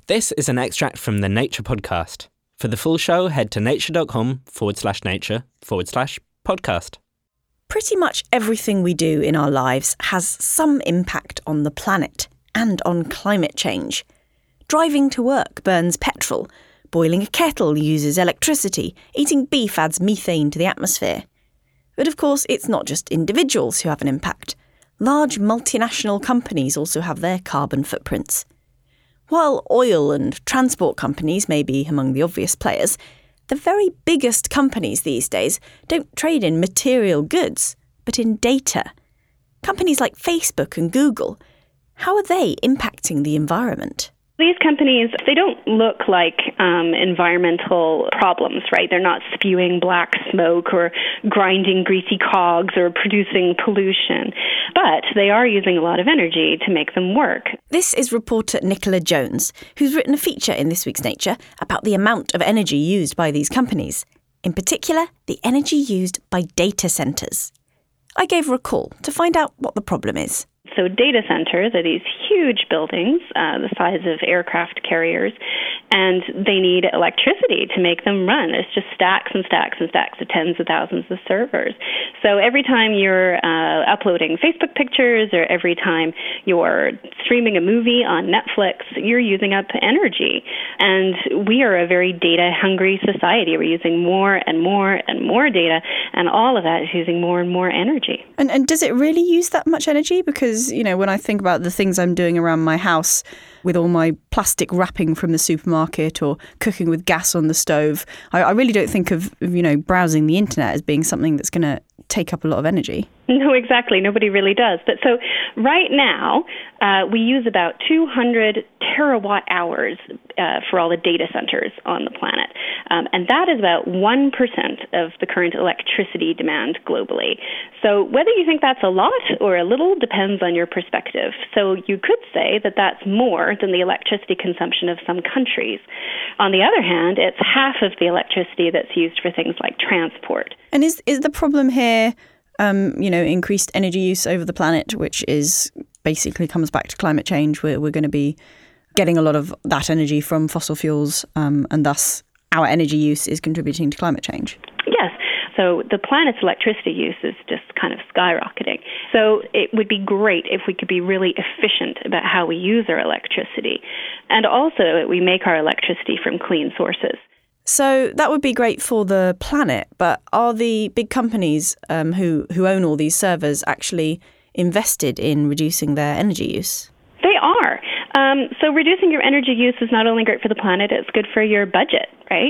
This is an extract from the Nature podcast. For the full show, head to nature.com/nature/podcast. Pretty much everything we do in our lives has some impact on the planet and on climate change. Driving to work burns petrol, boiling a kettle uses electricity, eating beef adds methane to the atmosphere. But of course, it's not just individuals who have an impact. Large multinational companies also have their carbon footprints. While oil and transport companies may be among the obvious players, the very biggest companies these days don't trade in material goods, but in data. Companies like Facebook and Google, how are they impacting the environment? These companies, they don't look like environmental problems, right? They're not spewing black smoke or grinding greasy cogs or producing pollution. But they are using a lot of energy to make them work. This is reporter Nicola Jones, who's written a feature in this week's Nature about the amount of energy used by these companies. In particular, the energy used by data centres. I gave her a call to find out what the problem is. So data centers are these huge buildings, the size of aircraft carriers, and they need electricity to make them run. It's just stacks and stacks and stacks of tens of thousands of servers. So every time you're uploading Facebook pictures or every time you're streaming a movie on Netflix, you're using up energy. And we are a very data-hungry society. We're using more and more and more data, and all of that is using more and more energy. And does it really use that much energy? Because, you know, when I think about the things I'm doing around my house with all my plastic wrapping from the supermarket or cooking with gas on the stove, I really don't think of, you know, browsing the internet as being something that's going to take up a lot of energy. No, exactly. Nobody really does. But so right now, we use about 200 terawatt hours for all the data centers on the planet. And that is about 1% of the current electricity demand globally. So whether you think that's a lot or a little depends on your perspective. So you could say that that's more than the electricity consumption of some countries. On the other hand, it's half of the electricity that's used for things like transport. And is the problem here, increased energy use over the planet, which is basically comes back to climate change? We're going to be getting a lot of that energy from fossil fuels, and thus our energy use is contributing to climate change. Yes. So the planet's electricity use is just kind of skyrocketing. So it would be great if we could be really efficient about how we use our electricity. And also we make our electricity from clean sources. So that would be great for the planet, but are the big companies who own all these servers actually invested in reducing their energy use? They are. So reducing your energy use is not only great for the planet, it's good for your budget, right?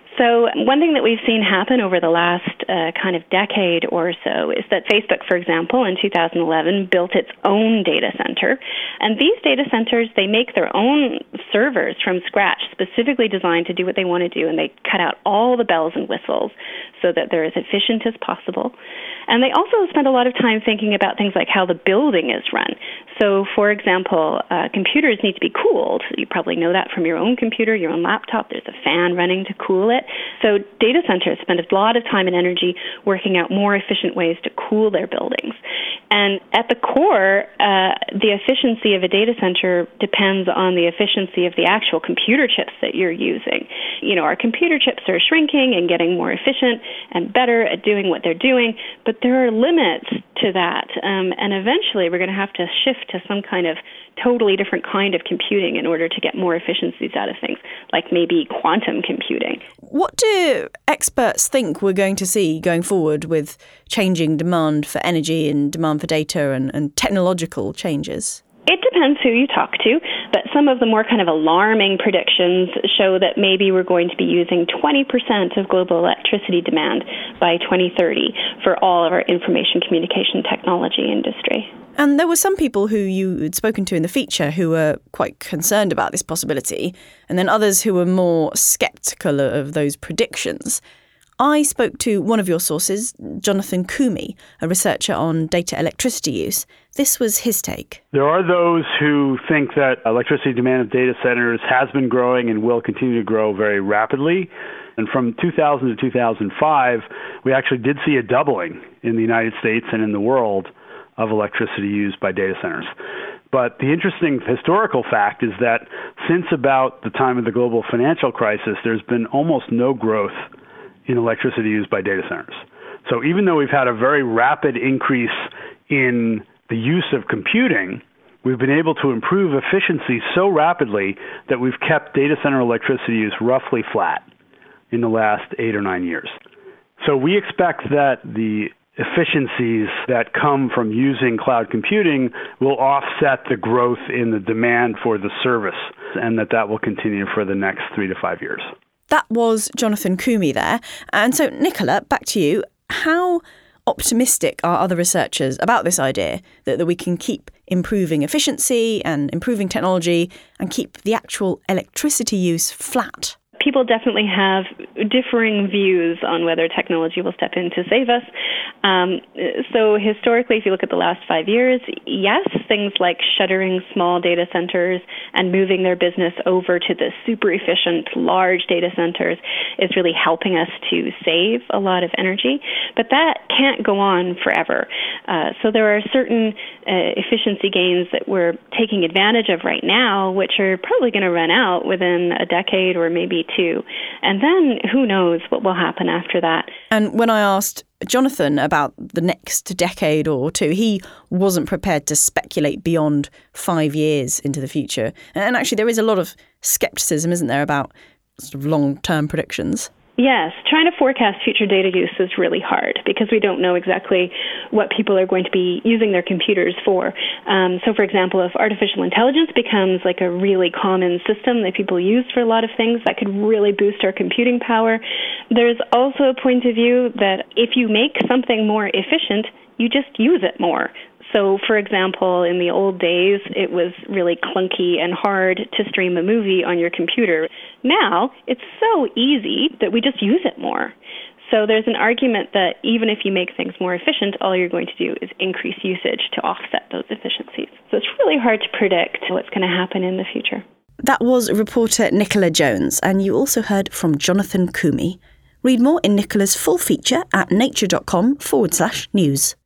So one thing that we've seen happen over the last kind of decade or so is that Facebook, for example, in 2011 built its own data center. And these data centers, they make their own servers from scratch, specifically designed to do what they want to do. And they cut out all the bells and whistles so that they're as efficient as possible. And they also spend a lot of time thinking about things like how the building is run. So, for example, computers need to be cooled. You probably know that from your own computer, your own laptop. There's a fan running to cool it. So data centers spend a lot of time and energy working out more efficient ways to cool their buildings. And at the core, the efficiency of a data center depends on the efficiency of the actual computer chips that you're using. You know, our computer chips are shrinking and getting more efficient and better at doing what they're doing, but there are limits to that. And eventually we're going to have to shift to some kind of totally different kind of computing in order to get more efficiencies out of things, like maybe quantum computing. What do experts think we're going to see going forward with changing demand for energy and demand for data and technological changes? It depends who you talk to, but some of the more kind of alarming predictions show that maybe we're going to be using 20% of global electricity demand by 2030 for all of our information communication technology industry. And there were some people who you had spoken to in the feature who were quite concerned about this possibility, and then others who were more sceptical of those predictions. I spoke to one of your sources, Jonathan Coomey, a researcher on data electricity use. This was his take. There are those who think that electricity demand of data centers has been growing and will continue to grow very rapidly. And from 2000 to 2005, we actually did see a doubling in the United States and in the world of electricity used by data centers. But the interesting historical fact is that since about the time of the global financial crisis, there's been almost no growth in electricity used by data centers. So even though we've had a very rapid increase in the use of computing, we've been able to improve efficiency so rapidly that we've kept data center electricity use roughly flat in the last 8 or 9 years. So we expect that the efficiencies that come from using cloud computing will offset the growth in the demand for the service, and that will continue for the next 3 to 5 years. That was Jonathan Coomey there. And so, Nicola, back to you. How optimistic are other researchers about this idea that we can keep improving efficiency and improving technology and keep the actual electricity use flat? People definitely have differing views on whether technology will step in to save us. So historically, if you look at the last 5 years, yes, things like shuttering small data centers and moving their business over to the super efficient large data centers is really helping us to save a lot of energy. But that can't go on forever. So there are certain efficiency gains that we're taking advantage of right now, which are probably going to run out within a decade or maybe two. And then who knows what will happen after that. And when I asked Jonathan about the next decade or two, he wasn't prepared to speculate beyond 5 years into the future. And actually, there is a lot of skepticism, isn't there, about sort of long-term predictions? Yes, trying to forecast future data use is really hard because we don't know exactly what people are going to be using their computers for. So, for example, if artificial intelligence becomes like a really common system that people use for a lot of things, that could really boost our computing power. There's also a point of view that if you make something more efficient, you just use it more. So, for example, in the old days, it was really clunky and hard to stream a movie on your computer. Now, it's so easy that we just use it more. So there's an argument that even if you make things more efficient, all you're going to do is increase usage to offset those efficiencies. So it's really hard to predict what's going to happen in the future. That was reporter Nicola Jones, and you also heard from Jonathan Coomey. Read more in Nicola's full feature at nature.com/news.